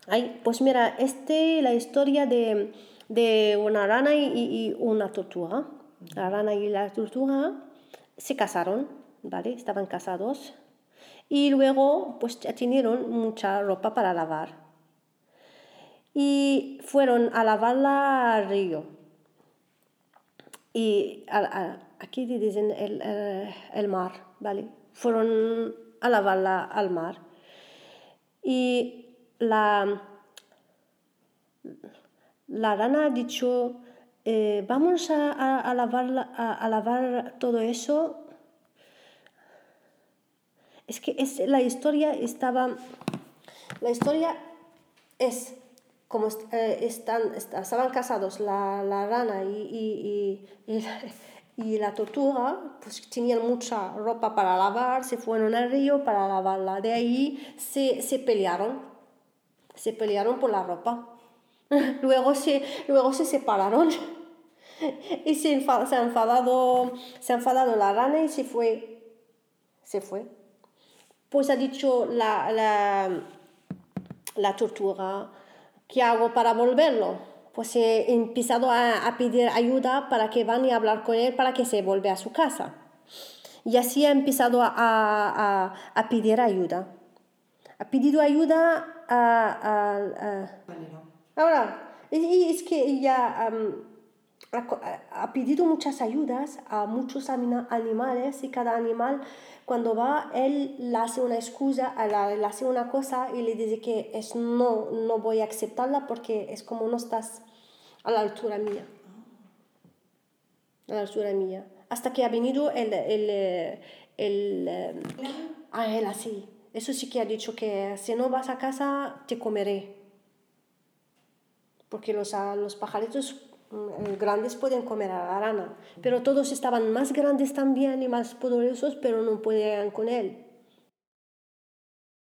Ay, pues mira, la historia de una rana y una tortuga. La rana y la tortuga se casaron, ¿vale? Estaban casados. Y luego, pues ya tenieron mucha ropa para lavar. Y fueron a lavarla al río. Y aquí le dicen el mar, ¿vale? Fueron a lavarla al mar. Y la rana ha dicho, vamos a lavar todo eso. Es que la historia es como estaban casados la rana y la tortuga, pues tenían mucha ropa para lavar, se fueron al río para lavarla. De ahí se pelearon por la ropa. Luego se separaron y se ha enfadado la rana y se fue. Se fue. Pues ha dicho la tortuga, ¿qué hago para volverlo? Pues he empezado a pedir ayuda para que van y hablar con él para que se vuelva a su casa. Y así ha empezado a pedir ayuda. Ha pedido ayuda ahora, es que ella ha pedido muchas ayudas a muchos animales y cada animal cuando va, él le hace una excusa, le hace una cosa y le dice que no voy a aceptarla porque es como no estás a la altura mía. A la altura mía. Hasta que ha venido él así. Eso sí que ha dicho que si no vas a casa te comeré. Porque los pajaritos grandes pueden comer a la rana, pero todos estaban más grandes también y más poderosos, pero no podían con él.